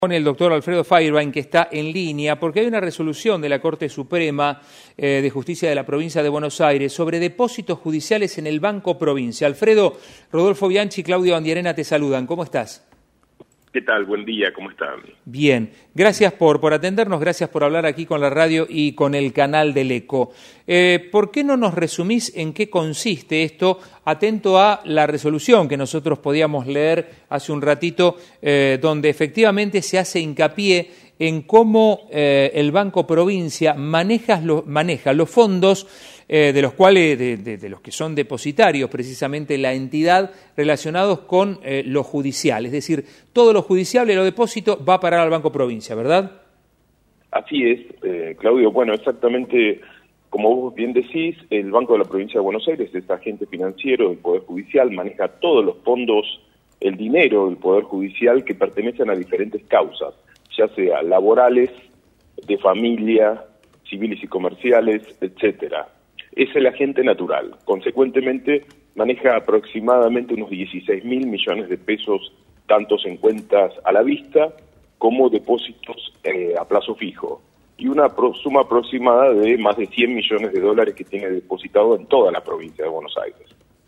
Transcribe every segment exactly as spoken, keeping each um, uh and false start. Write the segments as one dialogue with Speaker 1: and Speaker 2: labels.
Speaker 1: Con el doctor Alfredo Feuerwein, que está en línea, porque hay una resolución de la Corte Suprema eh, de Justicia de la Provincia de Buenos Aires sobre depósitos judiciales en el Banco Provincia. Alfredo, Rodolfo Bianchi y Claudio Andiarena te saludan. ¿Cómo estás?
Speaker 2: ¿Qué tal? Buen día, ¿cómo están?
Speaker 1: Bien, gracias por, por atendernos, gracias por hablar aquí con la radio y con el canal del ECO. Eh, ¿Por qué no nos resumís en qué consiste esto, atento a la resolución que nosotros podíamos leer hace un ratito, eh, donde efectivamente se hace hincapié en cómo eh, el Banco Provincia maneja, lo, maneja los fondos eh, de los cuales, de, de, de los que son depositarios precisamente la entidad, relacionados con eh, lo judicial, es decir, todo lo judicial y lo depósito va a parar al Banco Provincia, ¿verdad?
Speaker 2: Así es, eh, Claudio. Bueno, exactamente como vos bien decís, el Banco de la Provincia de Buenos Aires es agente financiero del Poder Judicial, maneja todos los fondos, el dinero del Poder Judicial que pertenecen a diferentes causas, ya sea laborales, de familia, civiles y comerciales, etcétera. Es el agente natural. Consecuentemente, maneja aproximadamente unos dieciséis mil millones de pesos, tantos en cuentas a la vista como depósitos eh, a plazo fijo, y una pro, suma aproximada de más de cien millones de dólares que tiene depositado en toda la provincia de Buenos Aires.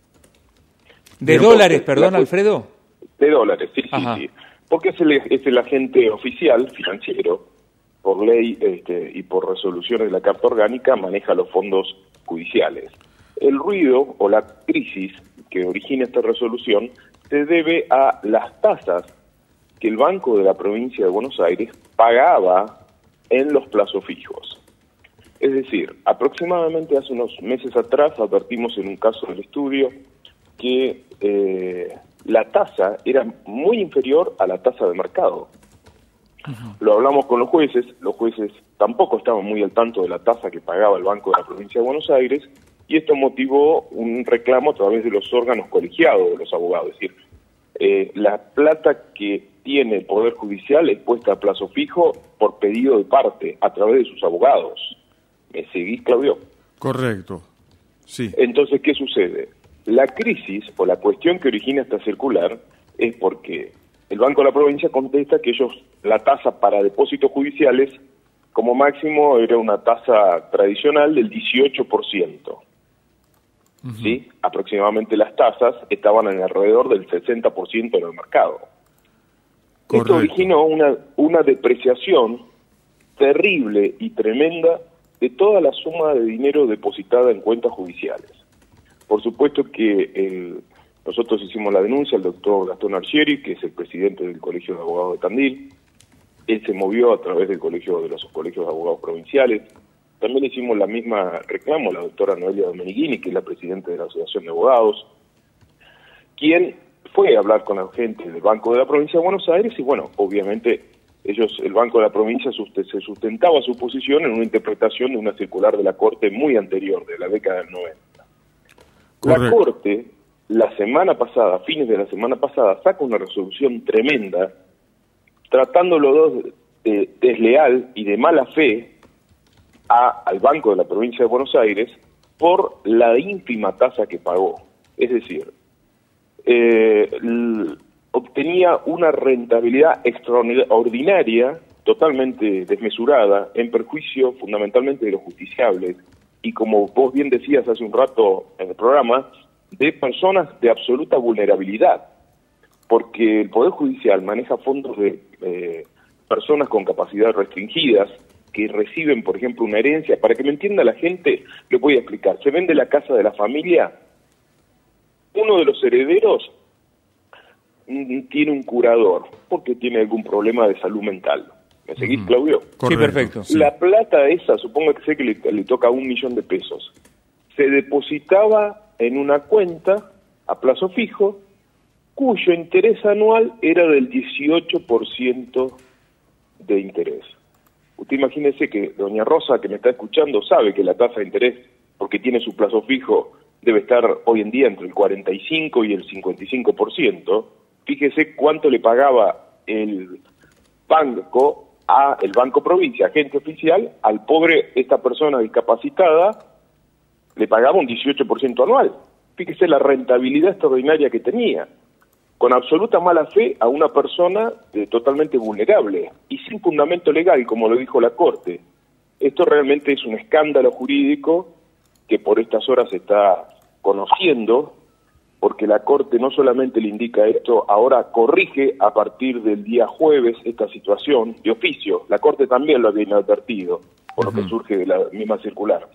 Speaker 1: ¿De Pero, dólares, perdón, la, Alfredo?
Speaker 2: De dólares, sí, Ajá. sí, sí. Porque es el, es el agente oficial financiero, por ley este, y por resoluciones de la Carta Orgánica, maneja los fondos judiciales. El ruido o la crisis que origina esta resolución se debe a las tasas que el Banco de la Provincia de Buenos Aires pagaba en los plazos fijos. Es decir, aproximadamente hace unos meses atrás advertimos en un caso del estudio que eh, la tasa era muy inferior a la tasa de mercado. Uh-huh. Lo hablamos con los jueces, los jueces tampoco estaban muy al tanto de la tasa que pagaba el Banco de la Provincia de Buenos Aires, y esto motivó un reclamo a través de los órganos colegiados de los abogados. Es decir, eh, la plata que tiene el Poder Judicial es puesta a plazo fijo por pedido de parte, a través de sus abogados. ¿Me seguís, Claudio?
Speaker 3: Correcto, sí.
Speaker 2: Entonces, ¿qué sucede? La crisis o la cuestión que origina esta circular es porque el Banco de la Provincia contesta que ellos, la tasa para depósitos judiciales, como máximo era una tasa tradicional del dieciocho por ciento. Uh-huh. ¿Sí? Aproximadamente las tasas estaban en alrededor del sesenta por ciento en el mercado. Correcto. Esto originó una, una depreciación terrible y tremenda de toda la suma de dinero depositada en cuentas judiciales. Por supuesto que el, nosotros hicimos la denuncia al doctor Gastón Arcieri, que es el presidente del Colegio de Abogados de Tandil. Él se movió a través del colegio de los colegios de abogados provinciales. También hicimos la misma reclamo a la doctora Noelia Domenighini, que es la presidenta de la Asociación de Abogados, quien fue a hablar con la gente del Banco de la Provincia de Buenos Aires, y bueno, obviamente ellos, el Banco de la Provincia se sustentaba su posición en una interpretación de una circular de la Corte muy anterior, de la década del noventa. Correcto. La Corte, la semana pasada, a fines de la semana pasada, saca una resolución tremenda, tratándolo de desleal y de mala fe a, al Banco de la Provincia de Buenos Aires por la ínfima tasa que pagó. Es decir, eh, l, obtenía una rentabilidad extraordinaria, totalmente desmesurada, en perjuicio fundamentalmente de los justiciables, y como vos bien decías hace un rato en el programa, de personas de absoluta vulnerabilidad, porque el Poder Judicial maneja fondos de eh, personas con capacidades restringidas que reciben, por ejemplo, una herencia. Para que me entienda la gente, le voy a explicar. Se vende la casa de la familia, uno de los herederos tiene un curador porque tiene algún problema de salud mental. ¿Me seguís, uh-huh. Claudio?
Speaker 1: Correcto. Sí, perfecto. Sí.
Speaker 2: La plata esa, supongo que sé que le, le toca un millón de pesos, se depositaba en una cuenta a plazo fijo, cuyo interés anual era del dieciocho por ciento de interés. Usted imagínese que doña Rosa, que me está escuchando, sabe que la tasa de interés, porque tiene su plazo fijo, debe estar hoy en día entre el cuarenta y cinco y el cincuenta y cinco por ciento. Fíjese cuánto le pagaba el banco a el Banco Provincia, agente oficial, al pobre, esta persona discapacitada, le pagaba un dieciocho por ciento anual. Fíjese la rentabilidad extraordinaria que tenía. con absoluta mala fe a una persona eh, totalmente vulnerable y sin fundamento legal, como lo dijo la Corte. Esto realmente es un escándalo jurídico que por estas horas se está conociendo, porque la Corte no solamente le indica esto, ahora corrige a partir del día jueves esta situación de oficio. La Corte también lo había advertido, por uh-huh. lo que surge de la misma circular.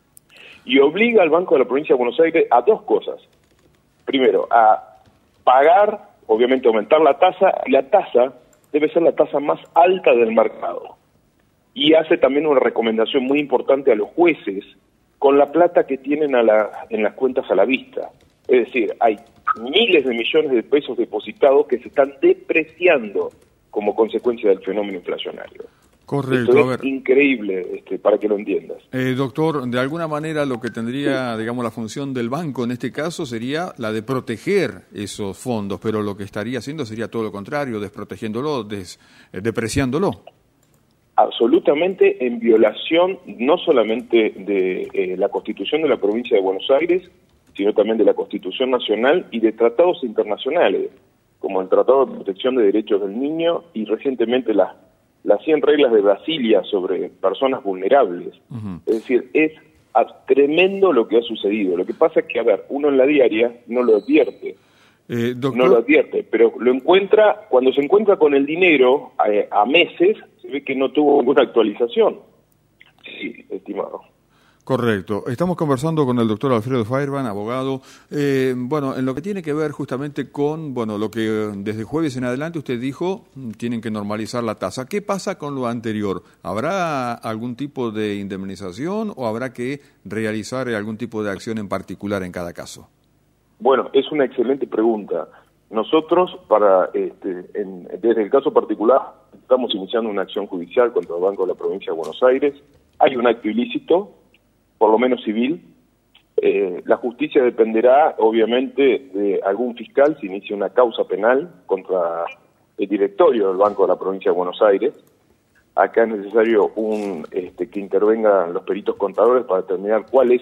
Speaker 2: Y obliga al Banco de la Provincia de Buenos Aires a dos cosas. Primero, a pagar, obviamente aumentar la tasa, y la tasa debe ser la tasa más alta del mercado. Y hace también una recomendación muy importante a los jueces con la plata que tienen a la, en las cuentas a la vista. Es decir, hay miles de millones de pesos depositados que se están depreciando como consecuencia del fenómeno inflacionario.
Speaker 3: Correcto,
Speaker 2: Esto es
Speaker 3: a ver.
Speaker 2: increíble, este, para que lo entiendas.
Speaker 3: Eh, doctor, de alguna manera lo que tendría, digamos, la función del banco en este caso sería la de proteger esos fondos, pero lo que estaría haciendo sería todo lo contrario, desprotegiéndolo, des, eh, depreciándolo.
Speaker 2: Absolutamente en violación no solamente de eh, la Constitución de la Provincia de Buenos Aires, sino también de la Constitución Nacional y de tratados internacionales, como el Tratado de Protección de Derechos del Niño y recientemente las las cien reglas de Brasilia sobre personas vulnerables. Uh-huh. Es decir, es tremendo lo que ha sucedido. Lo que pasa es que, a ver, uno en la diaria no lo advierte.
Speaker 3: Eh, doctor...
Speaker 2: No lo advierte, pero lo encuentra, cuando se encuentra con el dinero a, a meses, se ve que no tuvo ninguna actualización. Sí, estimado.
Speaker 3: Correcto. Estamos conversando con el doctor Alfredo Feuermann, abogado. Eh, bueno, en lo que tiene que ver justamente con, bueno, lo que desde jueves en adelante usted dijo, tienen que normalizar la tasa. ¿Qué pasa con lo anterior? ¿Habrá algún tipo de indemnización o habrá que realizar algún tipo de acción en particular en cada caso?
Speaker 2: Bueno, es una excelente pregunta. Nosotros, para este, en, desde el caso particular, estamos iniciando una acción judicial contra el Banco de la Provincia de Buenos Aires. Hay un acto ilícito, por lo menos civil. Eh, la justicia dependerá, obviamente, de algún fiscal si inicia una causa penal contra el directorio del Banco de la Provincia de Buenos Aires. Acá es necesario un este, que intervengan los peritos contadores para determinar cuál es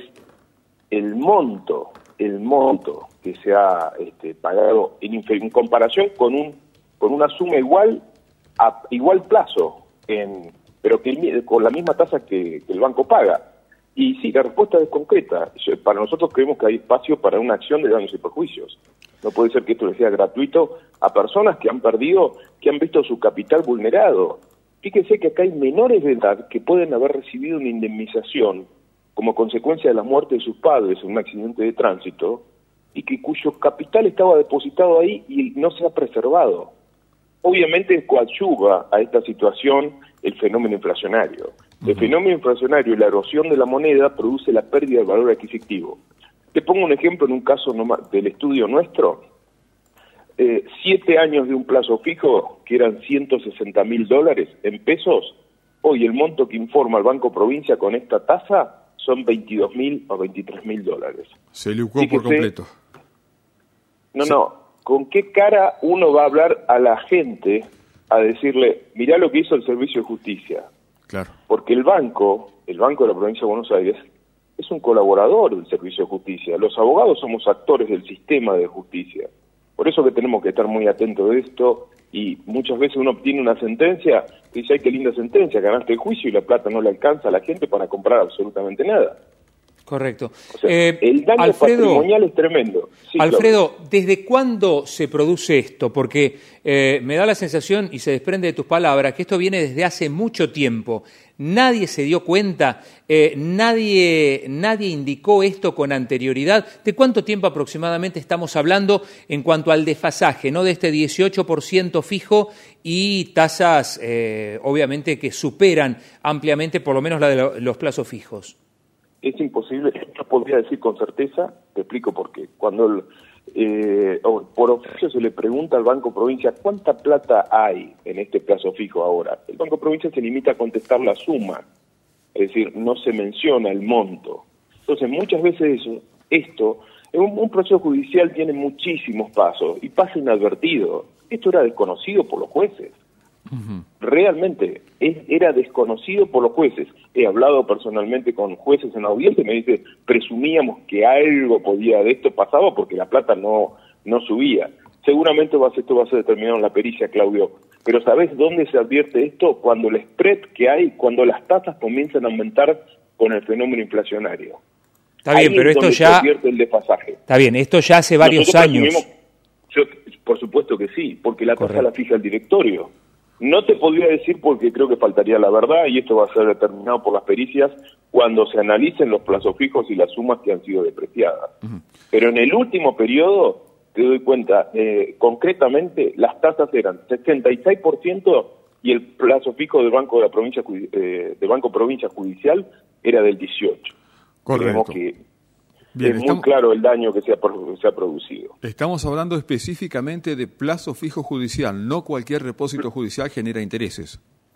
Speaker 2: el monto, el monto que se ha este, pagado en, en comparación con un con una suma igual a igual plazo, en, pero que con la misma tasa que, que el banco paga. Y sí, la respuesta es concreta. Para nosotros creemos que hay espacio para una acción de daños y perjuicios. No puede ser que esto le sea gratuito a personas que han perdido, que han visto su capital vulnerado. Fíjense que acá hay menores de edad que pueden haber recibido una indemnización como consecuencia de la muerte de sus padres en un accidente de tránsito y que cuyo capital estaba depositado ahí y no se ha preservado. Obviamente coadyuva a esta situación el fenómeno inflacionario. El fenómeno inflacionario y la erosión de la moneda produce la pérdida del valor adquisitivo. Te pongo un ejemplo en un caso del estudio nuestro. Eh, siete años de un plazo fijo, que eran ciento sesenta mil dólares en pesos, hoy el monto que informa el Banco Provincia con esta tasa son veintidós mil o veintitrés mil dólares.
Speaker 3: Se licuó por completo.
Speaker 2: No,
Speaker 3: sí.
Speaker 2: no. ¿Con qué cara uno va a hablar a la gente a decirle, mirá lo que hizo el Servicio de Justicia?
Speaker 3: Claro.
Speaker 2: Porque el banco, el Banco de la Provincia de Buenos Aires, es un colaborador del Servicio de Justicia. Los abogados somos actores del sistema de justicia. Por eso que tenemos que estar muy atentos de esto, y muchas veces uno obtiene una sentencia que dice, ay, qué linda sentencia, ganaste el juicio y la plata no le alcanza a la gente para comprar absolutamente nada.
Speaker 1: Correcto.
Speaker 2: O sea,
Speaker 1: eh,
Speaker 2: el daño
Speaker 1: Alfredo,
Speaker 2: patrimonial es tremendo. Sí,
Speaker 1: Alfredo,
Speaker 2: claro.
Speaker 1: ¿Desde cuándo se produce esto? Porque eh, me da la sensación, y se desprende de tus palabras, que esto viene desde hace mucho tiempo. Nadie se dio cuenta, eh, nadie, nadie indicó esto con anterioridad. ¿De cuánto tiempo aproximadamente estamos hablando en cuanto al desfasaje, ¿no? De este dieciocho por ciento fijo y tasas, eh, obviamente, que superan ampliamente por lo menos la de lo, los plazos fijos?
Speaker 2: Es imposible, no podría decir con certeza, te explico por qué. Cuando el, eh, por oficio se le pregunta al Banco Provincia cuánta plata hay en este plazo fijo ahora, el Banco Provincia se limita a contestar la suma, es decir, no se menciona el monto. Entonces, muchas veces eso, esto, un, un proceso judicial tiene muchísimos pasos y pasa inadvertido. Esto era desconocido por los jueces. Uh-huh. Realmente es, era desconocido por los jueces. He hablado personalmente con jueces en audiencia y me dice, presumíamos que algo podía de esto pasaba porque la plata no, no subía. Seguramente va a ser, esto va a ser determinado en la pericia, Claudio. Pero ¿sabés dónde se advierte esto? Cuando el spread que hay, cuando las tasas comienzan a aumentar con el fenómeno inflacionario.
Speaker 1: Está bien,
Speaker 2: Ahí
Speaker 1: pero
Speaker 2: es
Speaker 1: esto
Speaker 2: donde
Speaker 1: ya...
Speaker 2: se advierte el desfasaje.
Speaker 1: Está bien, esto ya hace varios
Speaker 2: Nosotros
Speaker 1: años.
Speaker 2: asumimos- yo, por supuesto que sí, porque la tasa
Speaker 1: Correcto.
Speaker 2: la fija el directorio. No te podría decir porque creo que faltaría la verdad y esto va a ser determinado por las pericias cuando se analicen los plazos fijos y las sumas que han sido depreciadas. Uh-huh. Pero en el último periodo, te doy cuenta, eh, concretamente las tasas eran sesenta y seis por ciento y el plazo fijo del Banco de la Provincia eh, del Banco Provincia Judicial era del dieciocho.
Speaker 3: Correcto.
Speaker 2: Creemos que
Speaker 3: Bien,
Speaker 2: es muy
Speaker 3: estamos,
Speaker 2: claro el daño que se ha, se ha producido.
Speaker 3: Estamos hablando específicamente de plazo fijo judicial, no cualquier repósito judicial genera intereses.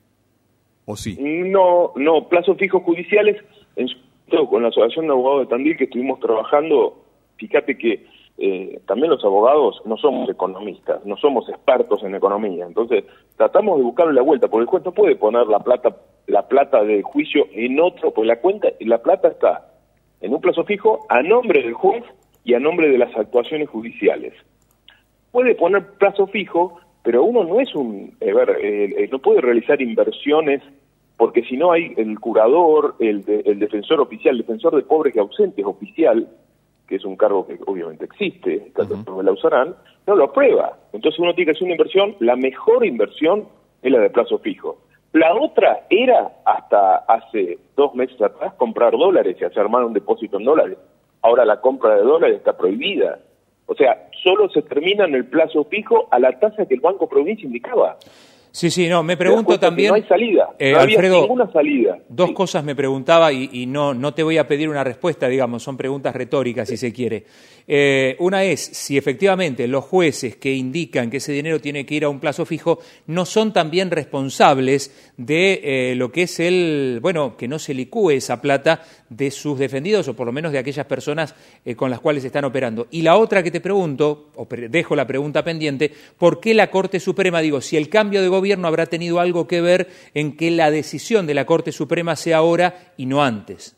Speaker 3: ¿O sí?
Speaker 2: No, no, plazos fijos judiciales, en su, con la Asociación de Abogados de Tandil que estuvimos trabajando, fíjate que eh, también los abogados no somos economistas, no somos expertos en economía, entonces tratamos de buscarle la vuelta, porque el juez no puede poner la plata, la plata del juicio en otro, pues la cuenta, la plata está en un plazo fijo a nombre del juez y a nombre de las actuaciones judiciales. Puede poner plazo fijo, pero uno no es un, a ver, eh, eh, no puede realizar inversiones, porque si no hay el curador, el, de, el defensor oficial, el defensor de pobres y ausentes oficial, que es un cargo que obviamente existe, uh-huh. la usarán, no lo aprueba. Entonces uno tiene que hacer una inversión, la mejor inversión es la de plazo fijo. La otra era, hasta hace dos meses atrás, comprar dólares y hacer armar un depósito en dólares. Ahora la compra de dólares está prohibida. O sea, solo se termina en el plazo fijo a la tasa que el Banco Provincia indicaba.
Speaker 1: Sí, sí, no, me pregunto también...
Speaker 2: No hay salida,
Speaker 1: eh,
Speaker 2: no había
Speaker 1: Alfredo,
Speaker 2: ninguna salida.
Speaker 1: Dos
Speaker 2: sí.
Speaker 1: cosas me preguntaba y, y no, no te voy a pedir una respuesta, digamos, son preguntas retóricas si se quiere. Eh, una es, si efectivamente los jueces que indican que ese dinero tiene que ir a un plazo fijo no son también responsables de eh, lo que es el, bueno, que no se licúe esa plata de sus defendidos o por lo menos de aquellas personas eh, con las cuales están operando. Y la otra que te pregunto, o dejo la pregunta pendiente, ¿por qué la Corte Suprema, digo, si el cambio de gobierno habrá tenido algo que ver en que la decisión de la Corte Suprema sea ahora y no antes?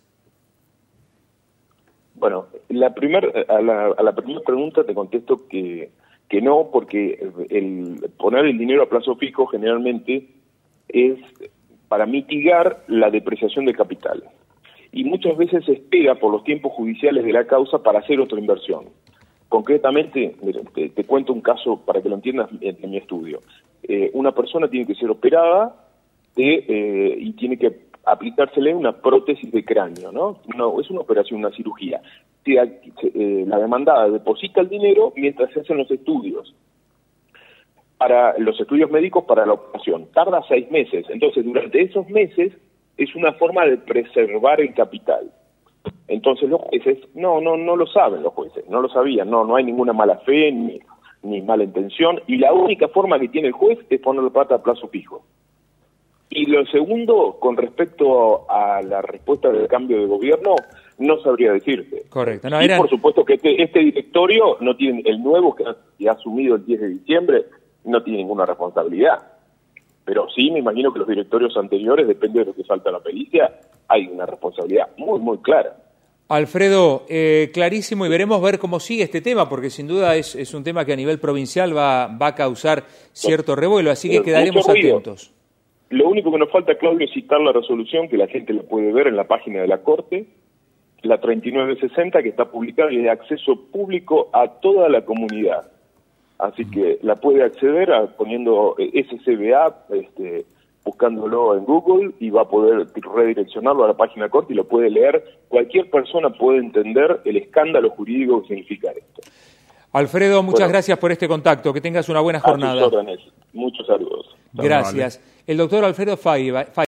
Speaker 2: Bueno, la primer, a la, a la primera pregunta te contesto que, que no, porque el poner el dinero a plazo fijo generalmente es para mitigar la depreciación del capital. Y muchas veces se espera por los tiempos judiciales de la causa para hacer otra inversión. Concretamente, te, te cuento un caso para que lo entiendas en, en mi estudio. Eh, una persona tiene que ser operada de, eh, y tiene que aplicársele una prótesis de cráneo, ¿no? No, es una operación, una cirugía. Se, eh, la demandada deposita el dinero mientras se hacen los estudios. Para los estudios médicos para la operación. Tarda seis meses. Entonces, durante esos meses es una forma de preservar el capital. Entonces los jueces, no, no, no lo saben los jueces, no lo sabían, no, no hay ninguna mala fe ni, ni mala intención, y la única forma que tiene el juez es ponerle plata a plazo fijo. Y lo segundo, con respecto a la respuesta del cambio de gobierno, no sabría decirte.
Speaker 1: Correcto. No,
Speaker 2: y
Speaker 1: eran...
Speaker 2: por supuesto que este, este directorio no tiene, el nuevo que ha, que ha asumido el diez de diciembre, no tiene ninguna responsabilidad. Pero sí, me imagino que los directorios anteriores, depende de lo que falta a la pericia, hay una responsabilidad muy, muy clara.
Speaker 1: Alfredo, eh, clarísimo, y veremos ver cómo sigue este tema, porque sin duda es, es un tema que a nivel provincial va, va a causar cierto revuelo, así que quedaremos atentos.
Speaker 2: Lo único que nos falta, Claudio, es citar la resolución, que la gente la puede ver en la página de la Corte, la treinta y nueve sesenta, que está publicada y es de acceso público a toda la comunidad. Así que la puede acceder a, poniendo S C B A, este, buscándolo en Google, y va a poder redireccionarlo a la página de Corte y lo puede leer. Cualquier persona puede entender el escándalo jurídico que significa esto.
Speaker 1: Alfredo, muchas
Speaker 2: bueno,
Speaker 1: gracias por este contacto. Que tengas una buena jornada.
Speaker 2: A tus órdenes. Muchos saludos.
Speaker 1: Gracias. El doctor Alfredo Faiva.